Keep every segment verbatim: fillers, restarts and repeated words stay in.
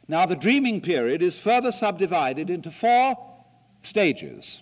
Now, the dreaming period is further subdivided into four stages.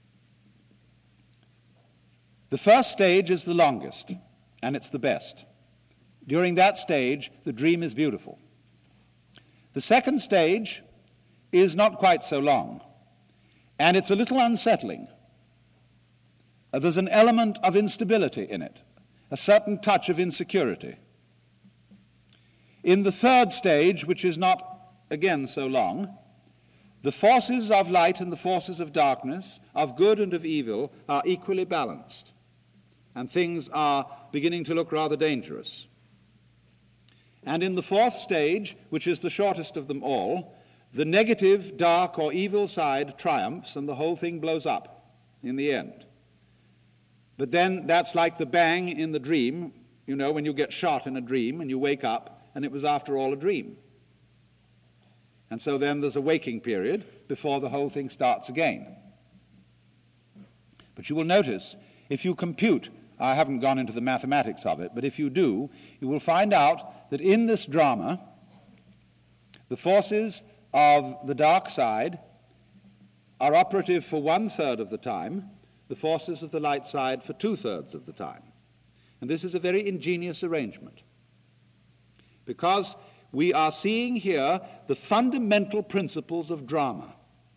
The first stage is the longest, and it's the best. During that stage, the dream is beautiful. The second stage is not quite so long, and it's a little unsettling. Uh, there's an element of instability in it, a certain touch of insecurity. In the third stage, which is not, again, so long, the forces of light and the forces of darkness, of good and of evil, are equally balanced, and things are beginning to look rather dangerous. And in the fourth stage, which is the shortest of them all, the negative, dark, or evil side triumphs, and the whole thing blows up in the end. But then that's like the bang in the dream, you know, when you get shot in a dream and you wake up, and it was after all a dream. And so then there's a waking period before the whole thing starts again. But you will notice, if you compute, I haven't gone into the mathematics of it, but if you do, you will find out that in this drama, the forces of the dark side are operative for one-third of the time, the forces of the light side for two-thirds of the time. And this is a very ingenious arrangement, because we are seeing here the fundamental principles of drama.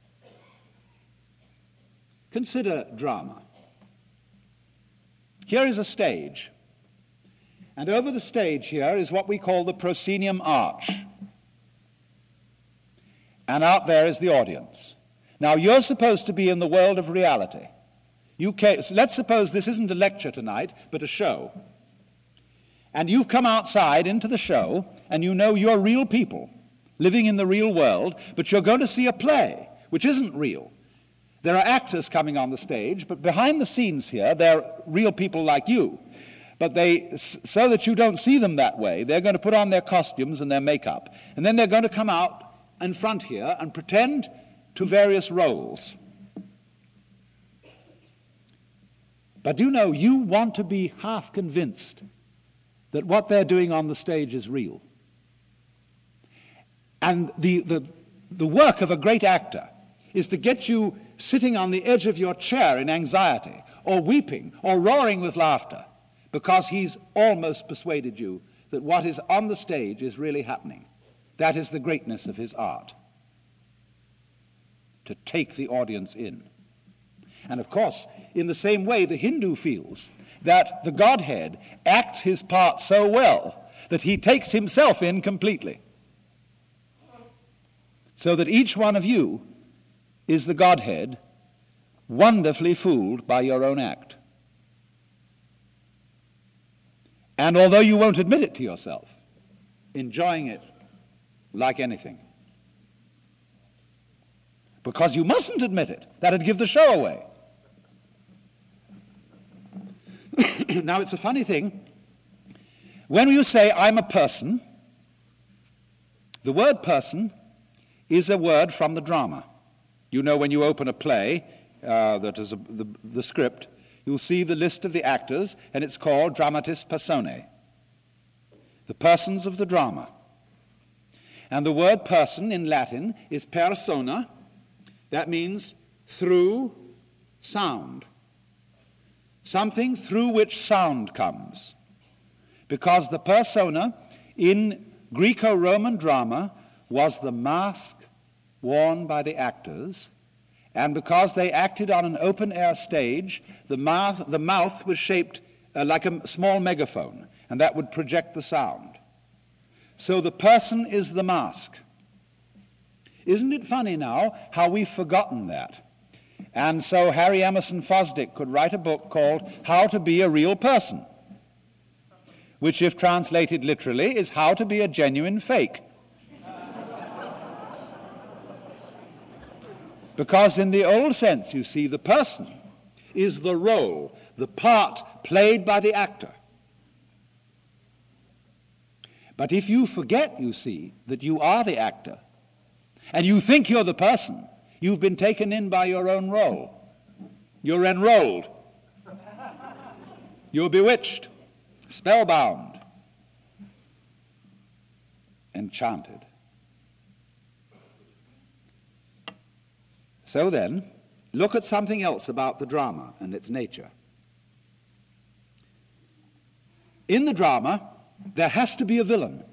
Consider drama. Here is a stage, and over the stage here is what we call the proscenium arch. And out there is the audience. Now, you're supposed to be in the world of reality. You can, so let's suppose this isn't a lecture tonight, but a show. And you've come outside into the show, and you know you're real people living in the real world, but you're going to see a play, which isn't real. There are actors coming on the stage, but behind the scenes here, they're real people like you. But they, so that you don't see them that way, they're going to put on their costumes and their makeup, and then they're going to come out in front here and pretend to various roles. But do you know, you want to be half convinced that what they're doing on the stage is real. And the, the, the work of a great actor is to get you sitting on the edge of your chair in anxiety, or weeping, or roaring with laughter, because he's almost persuaded you that what is on the stage is really happening. That is the greatness of his art, to take the audience in. And of course, in the same way, the Hindu feels that the Godhead acts his part so well that he takes himself in completely, so that each one of you is the Godhead, wonderfully fooled by your own act. And although you won't admit it to yourself, enjoying it like anything. Because you mustn't admit it. That'd give the show away. Now, it's a funny thing. When you say, I'm a person, the word person is a word from the drama. You know, when you open a play, uh, that is a, the, the script, you'll see the list of the actors, and it's called dramatis personae, the persons of the drama. And the word person in Latin is persona. That means through sound. Something through which sound comes. Because the persona in Greco-Roman drama was the mask worn by the actors, and because they acted on an open-air stage, the mouth, the mouth was shaped uh, like a small megaphone, and that would project the sound. So the person is the mask. Isn't it funny now how we've forgotten that? And so Harry Emerson Fosdick could write a book called How to Be a Real Person, which, if translated literally, is How to Be a Genuine Fake. Because in the old sense, you see, the person is the role, the part played by the actor. But if you forget, you see, that you are the actor, and you think you're the person, you've been taken in by your own role. You're enrolled. You're bewitched, spellbound, enchanted. So then, look at something else about the drama and its nature. In the drama, there has to be a villain.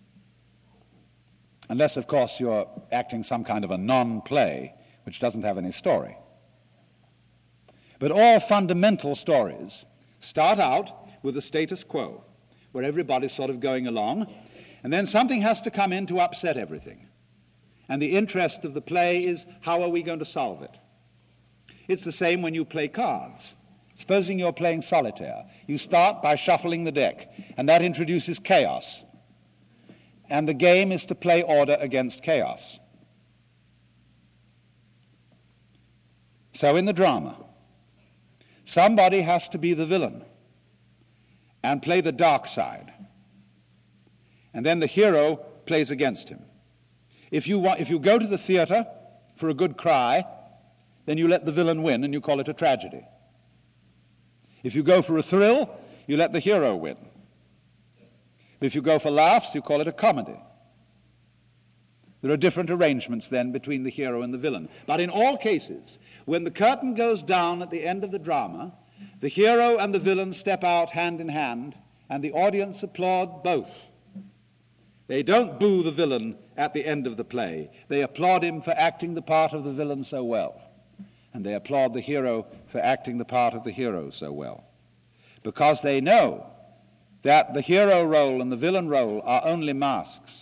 Unless, of course, you're acting some kind of a non-play, which doesn't have any story. But all fundamental stories start out with the status quo, where everybody's sort of going along, and then something has to come in to upset everything. And the interest of the play is, how are we going to solve it? It's the same when you play cards. Supposing you're playing solitaire. You start by shuffling the deck, and that introduces chaos. And the game is to play order against chaos. So in the drama, somebody has to be the villain and play the dark side. And then the hero plays against him. If you want, if you go to the theater for a good cry, then you let the villain win and you call it a tragedy. If you go for a thrill, you let the hero win. But if you go for laughs, you call it a comedy. There are different arrangements then between the hero and the villain. But in all cases, when the curtain goes down at the end of the drama, the hero and the villain step out hand in hand, and the audience applaud both. They don't boo the villain at the end of the play. They applaud him for acting the part of the villain so well. And they applaud the hero for acting the part of the hero so well. Because they know that the hero role and the villain role are only masks.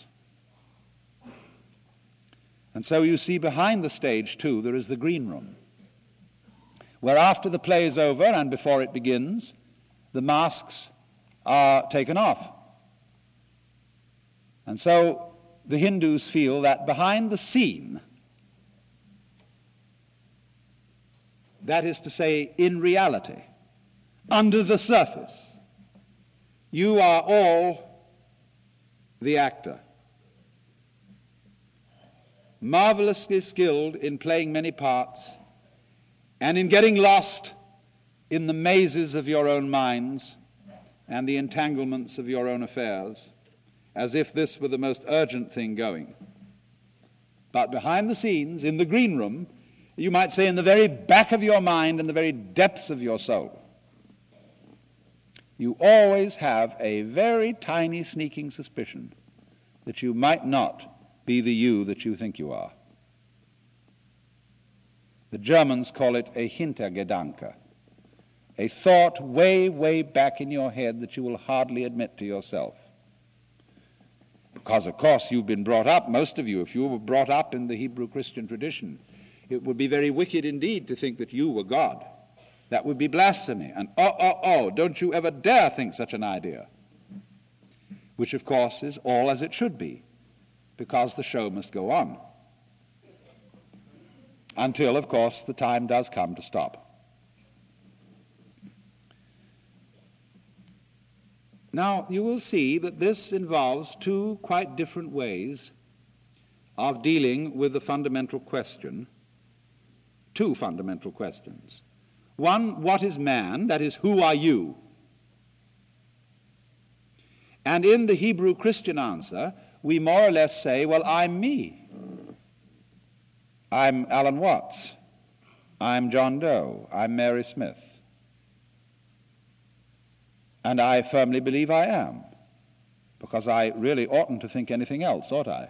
And so you see behind the stage, too, there is the green room, where after the play is over and before it begins, the masks are taken off. And so the Hindus feel that behind the scene, that is to say, in reality, under the surface, you are all the actor, marvelously skilled in playing many parts and in getting lost in the mazes of your own minds and the entanglements of your own affairs, as if this were the most urgent thing going. But behind the scenes, in the green room, you might say in the very back of your mind and the very depths of your soul, you always have a very tiny sneaking suspicion that you might not be the you that you think you are. The Germans call it a Hintergedanke, a thought way, way back in your head that you will hardly admit to yourself. Because, of course, you've been brought up, most of you, if you were brought up in the Hebrew Christian tradition, it would be very wicked indeed to think that you were God. That would be blasphemy. And oh, oh, oh, don't you ever dare think such an idea. Which, of course, is all as it should be, because the show must go on. Until, of course, the time does come to stop. Now, you will see that this involves two quite different ways of dealing with the fundamental question, two fundamental questions. One, what is man? That is, who are you? And in the Hebrew Christian answer, we more or less say, well, I'm me. I'm Alan Watts. I'm John Doe. I'm Mary Smith. And I firmly believe I am, because I really oughtn't to think anything else, ought I?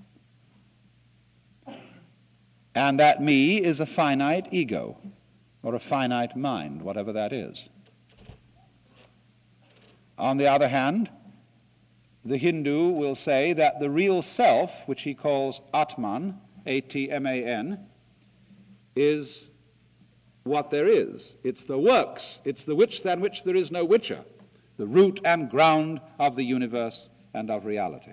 And that me is a finite ego, or a finite mind, whatever that is. On the other hand, the Hindu will say that the real self, which he calls Atman, A T M A N, is what there is. It's the works. It's the which than which there is no whicher, the root and ground of the universe and of reality.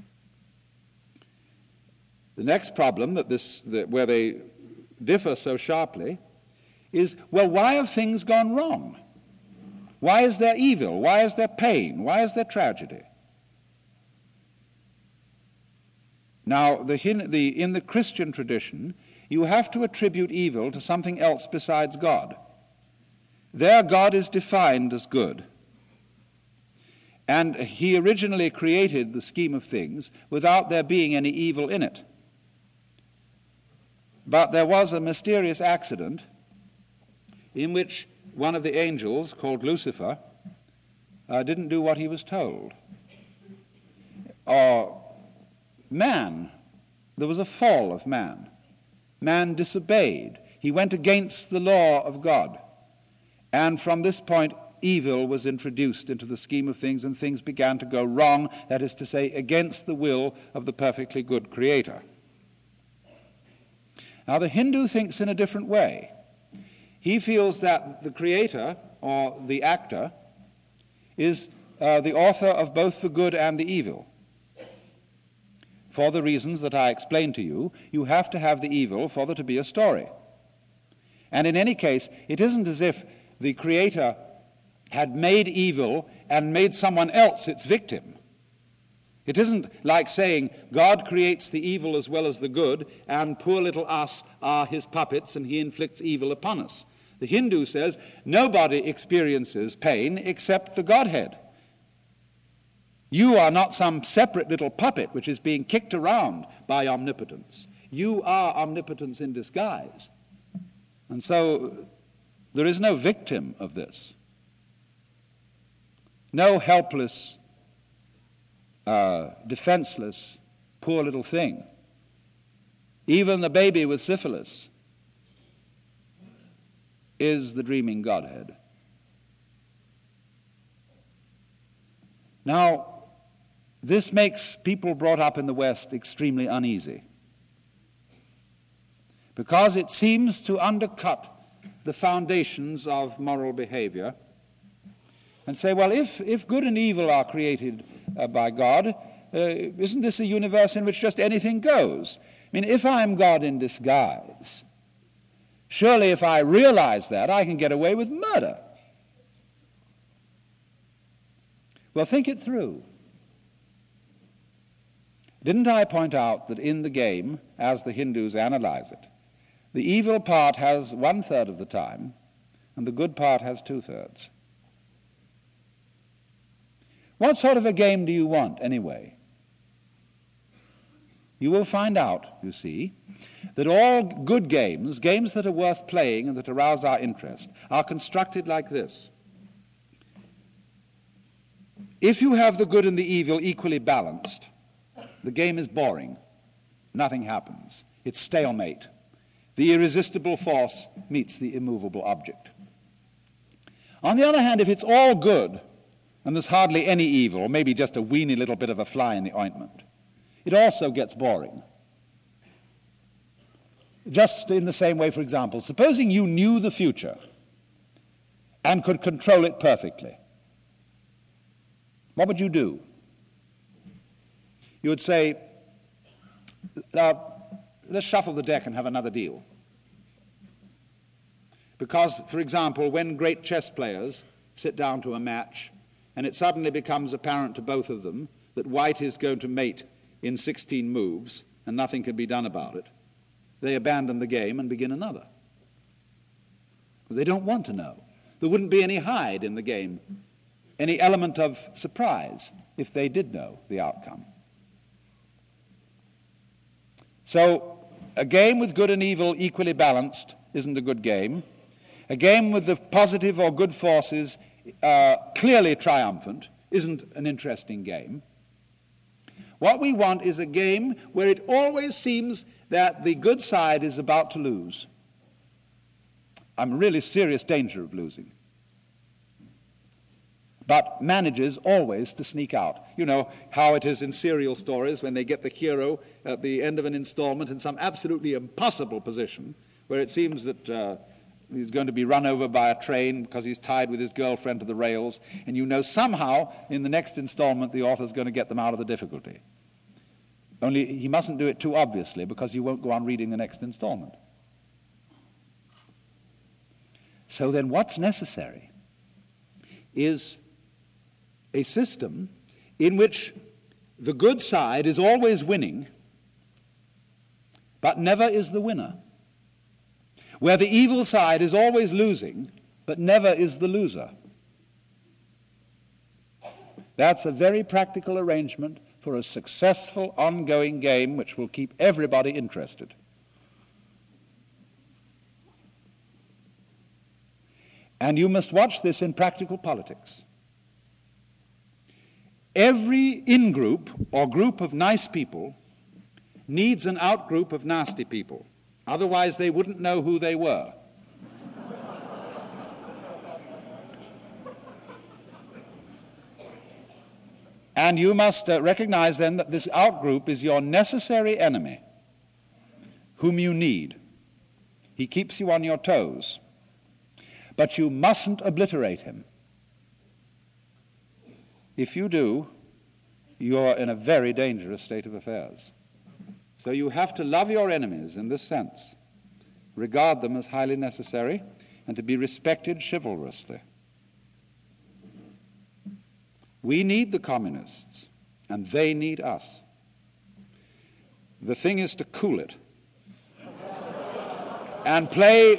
The next problem that this, that where they differ so sharply is, well, why have things gone wrong? Why is there evil? Why is there pain? Why is there tragedy? Now, the, the, in the Christian tradition, you have to attribute evil to something else besides God. There, God is defined as good. And he originally created the scheme of things without there being any evil in it. But there was a mysterious accident in which one of the angels, called Lucifer, uh, didn't do what he was told. Or man, there was a fall of man. Man disobeyed. He went against the law of God. And from this point, evil was introduced into the scheme of things, and things began to go wrong, that is to say, against the will of the perfectly good Creator. Now, the Hindu thinks in a different way. He feels that the Creator, or the actor, is uh, the author of both the good and the evil. For the reasons that I explained to you, you have to have the evil for there to be a story. And in any case, it isn't as if the Creator had made evil and made someone else its victim. It isn't like saying God creates the evil as well as the good, and poor little us are his puppets and he inflicts evil upon us. The Hindu says nobody experiences pain except the Godhead. You are not some separate little puppet which is being kicked around by omnipotence. You are omnipotence in disguise. And so there is no victim of this. No helpless, uh, defenseless, poor little thing. Even the baby with syphilis is the dreaming Godhead. Now, this makes people brought up in the West extremely uneasy, because it seems to undercut the foundations of moral behavior and say, well, if, if good and evil are created uh, by God, uh, isn't this a universe in which just anything goes? I mean, if I'm God in disguise, surely if I realize that, I can get away with murder. Well, think it through. Didn't I point out that in the game, as the Hindus analyze it, the evil part has one-third of the time, and the good part has two-thirds? What sort of a game do you want, anyway? You will find out, you see, that all good games, games that are worth playing and that arouse our interest, are constructed like this. If you have the good and the evil equally balanced, the game is boring. Nothing happens. It's stalemate. The irresistible force meets the immovable object. On the other hand, if it's all good, and there's hardly any evil, or maybe just a weeny little bit of a fly in the ointment, it also gets boring. Just in the same way, for example, supposing you knew the future and could control it perfectly, what would you do? You would say, uh, let's shuffle the deck and have another deal. Because, for example, when great chess players sit down to a match and it suddenly becomes apparent to both of them that white is going to mate in sixteen moves and nothing can be done about it, they abandon the game and begin another. Because they don't want to know. There wouldn't be any hide in the game, any element of surprise, if they did know the outcome. So a game with good and evil equally balanced isn't a good game. A game with the positive or good forces uh, clearly triumphant isn't an interesting game. What we want is a game where it always seems that the good side is about to lose. I'm in really serious danger of losing, but manages always to sneak out. You know how it is in serial stories when they get the hero at the end of an installment in some absolutely impossible position where it seems that uh, he's going to be run over by a train because he's tied with his girlfriend to the rails, and you know somehow in the next installment the author's going to get them out of the difficulty. Only he mustn't do it too obviously, because you won't go on reading the next installment. So then what's necessary is a system in which the good side is always winning, but never is the winner. Where the evil side is always losing, but never is the loser. That's a very practical arrangement for a successful ongoing game which will keep everybody interested. And you must watch this in practical politics. Every in-group or group of nice people needs an out-group of nasty people. Otherwise, they wouldn't know who they were. And you must uh, recognize then that this out-group is your necessary enemy, whom you need. He keeps you on your toes. But you mustn't obliterate him. If you do, you're in a very dangerous state of affairs. So you have to love your enemies in this sense, regard them as highly necessary, and to be respected chivalrously. We need the communists, and they need us. The thing is to cool it and play,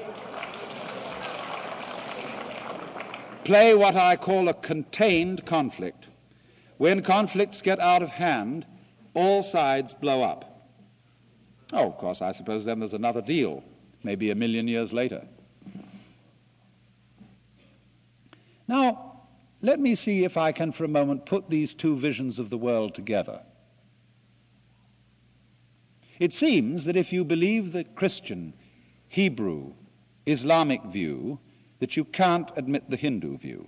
play what I call a contained conflict. When conflicts get out of hand, all sides blow up. Oh, of course, I suppose then there's another deal, maybe a million years later. Now, let me see if I can for a moment put these two visions of the world together. It seems that if you believe the Christian, Hebrew, Islamic view, that you can't admit the Hindu view.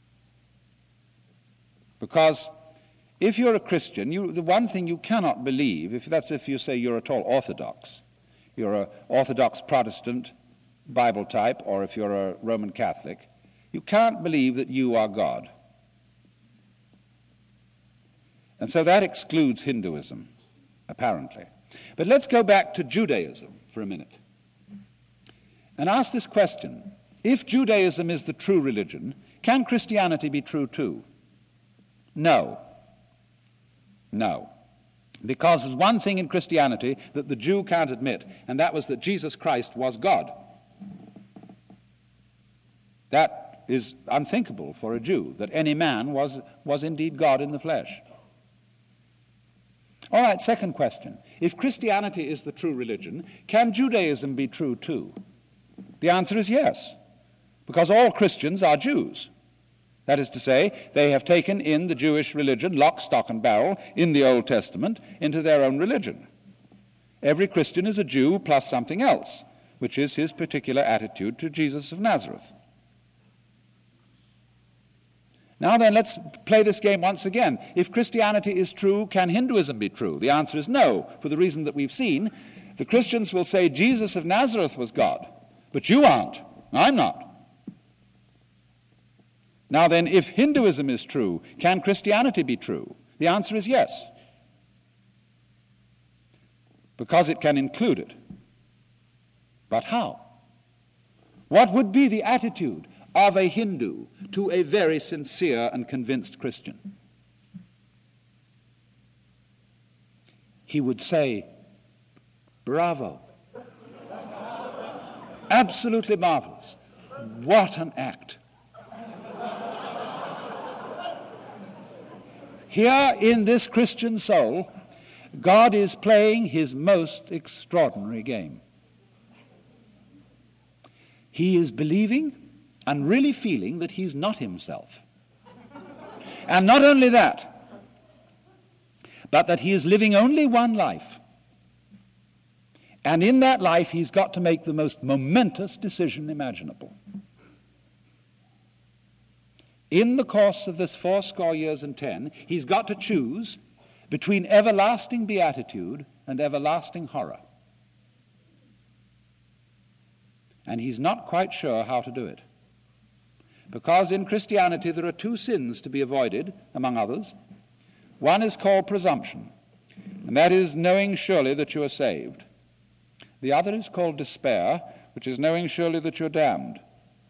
Because if you're a Christian, you, the one thing you cannot believe, if that's if you say you're at all Orthodox, you're an Orthodox Protestant Bible type, or if you're a Roman Catholic, you can't believe that you are God. And so that excludes Hinduism, apparently. But let's go back to Judaism for a minute and ask this question. If Judaism is the true religion, can Christianity be true too? No. No. Because there's one thing in Christianity that the Jew can't admit, and that was that Jesus Christ was God. That is unthinkable for a Jew, that any man was, was indeed God in the flesh. All right, second question. If Christianity is the true religion, can Judaism be true too? The answer is yes, because all Christians are Jews. That is to say, they have taken in the Jewish religion, lock, stock, and barrel, in the Old Testament, into their own religion. Every Christian is a Jew plus something else, which is his particular attitude to Jesus of Nazareth. Now then, let's play this game once again. If Christianity is true, can Hinduism be true? The answer is no, for the reason that we've seen. The Christians will say Jesus of Nazareth was God, but you aren't. I'm not. Now then, if Hinduism is true, can Christianity be true? The answer is yes, because it can include it. But how? What would be the attitude of a Hindu to a very sincere and convinced Christian? He would say, bravo. Absolutely marvelous. What an act. Here in this Christian soul, God is playing his most extraordinary game. He is believing and really feeling that he's not himself. And not only that, but that he is living only one life. And in that life, he's got to make the most momentous decision imaginable. In the course of this fourscore years and ten, he's got to choose between everlasting beatitude and everlasting horror. And he's not quite sure how to do it. Because in Christianity there are two sins to be avoided, among others. One is called presumption, and that is knowing surely that you are saved. The other is called despair, which is knowing surely that you're damned.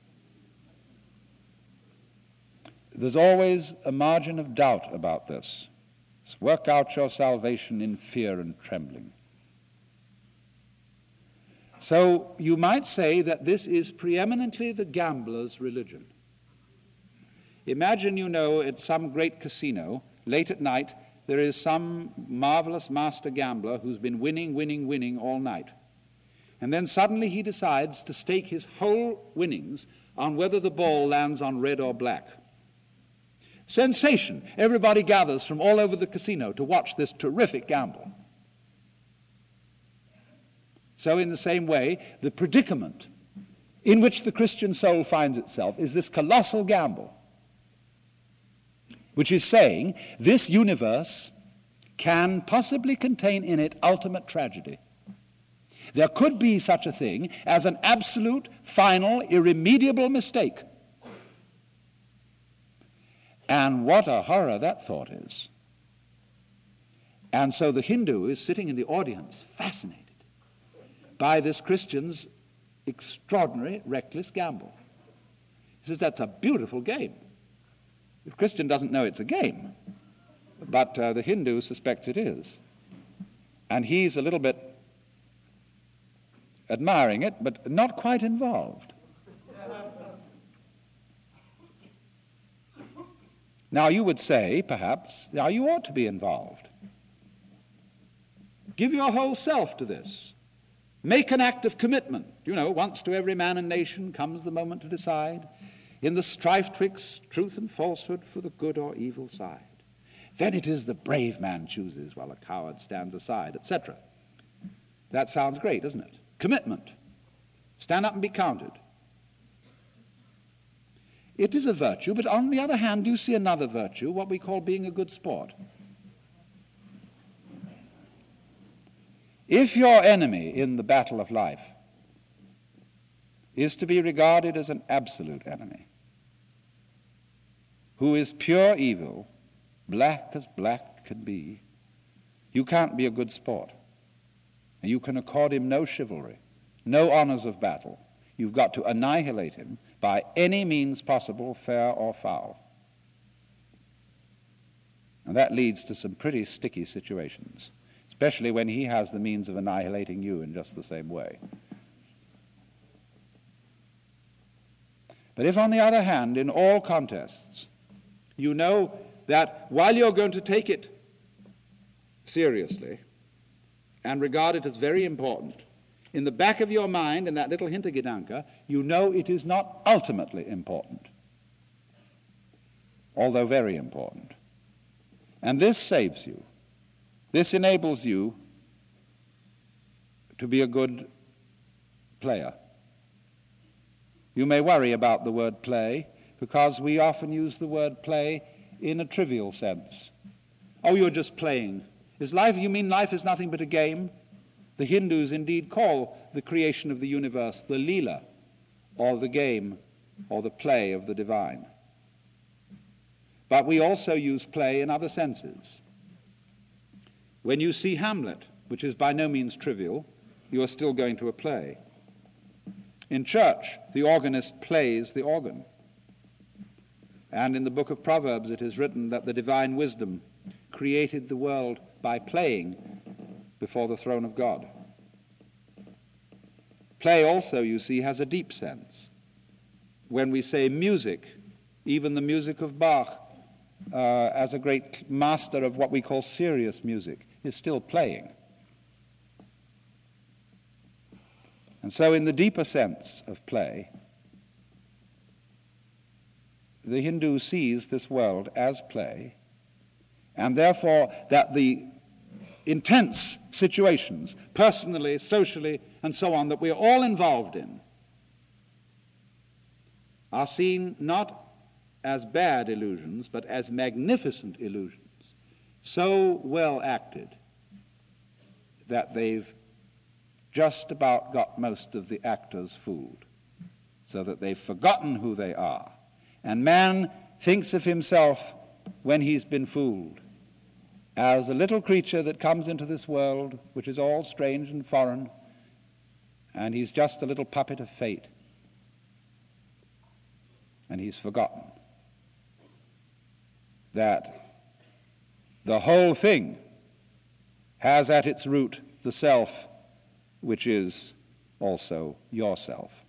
There's always a margin of doubt about this. Work out your salvation in fear and trembling. So you might say that this is preeminently the gambler's religion. Imagine, you know, at some great casino, late at night, there is some marvelous master gambler who's been winning, winning, winning all night. And then suddenly he decides to stake his whole winnings on whether the ball lands on red or black. Sensation! Everybody gathers from all over the casino to watch this terrific gamble. So in the same way, the predicament in which the Christian soul finds itself is this colossal gamble, which is saying this universe can possibly contain in it ultimate tragedy. There could be such a thing as an absolute, final, irremediable mistake. And what a horror that thought is. And so the Hindu is sitting in the audience, fascinated by this Christian's extraordinary, reckless gamble. He says, that's a beautiful game. The Christian doesn't know it's a game, but uh, the Hindu suspects it is. And he's a little bit admiring it, but not quite involved. Now you would say, perhaps, now you ought to be involved. Give your whole self to this. Make an act of commitment. You know, once to every man and nation comes the moment to decide, in the strife twixt truth and falsehood for the good or evil side. Then it is the brave man chooses while a coward stands aside, et cetera. That sounds great, doesn't it? Commitment. Stand up and be counted. It is a virtue, but on the other hand, you see another virtue, what we call being a good sport. If your enemy in the battle of life is to be regarded as an absolute enemy, who is pure evil, black as black can be, you can't be a good sport. You can accord him no chivalry, no honors of battle. You've got to annihilate him by any means possible, fair or foul. And that leads to some pretty sticky situations, especially when he has the means of annihilating you in just the same way. But if, on the other hand, in all contests, you know that while you're going to take it seriously and regard it as very important, in the back of your mind, in that little Hintergedanke, you know it is not ultimately important, although very important. And this saves you. This enables you to be a good player. You may worry about the word play, because we often use the word play in a trivial sense. Oh, you're just playing. Is life, you mean life is nothing but a game? The Hindus indeed call the creation of the universe the Leela, or the game, or the play of the divine. But we also use play in other senses. When you see Hamlet, which is by no means trivial, you are still going to a play. In church, the organist plays the organ. And in the book of Proverbs it is written that the divine wisdom created the world by playing before the throne of God. Play also, you see, has a deep sense. When we say music, even the music of Bach, uh, as a great master of what we call serious music, is still playing. And so in the deeper sense of play, the Hindu sees this world as play, and therefore that the intense situations, personally, socially, and so on, that we're all involved in, are seen not as bad illusions, but as magnificent illusions, so well acted that they've just about got most of the actors fooled, so that they've forgotten who they are. And man thinks of himself, when he's been fooled, as a little creature that comes into this world, which is all strange and foreign, and he's just a little puppet of fate. And he's forgotten that the whole thing has at its root the self, which is also yourself.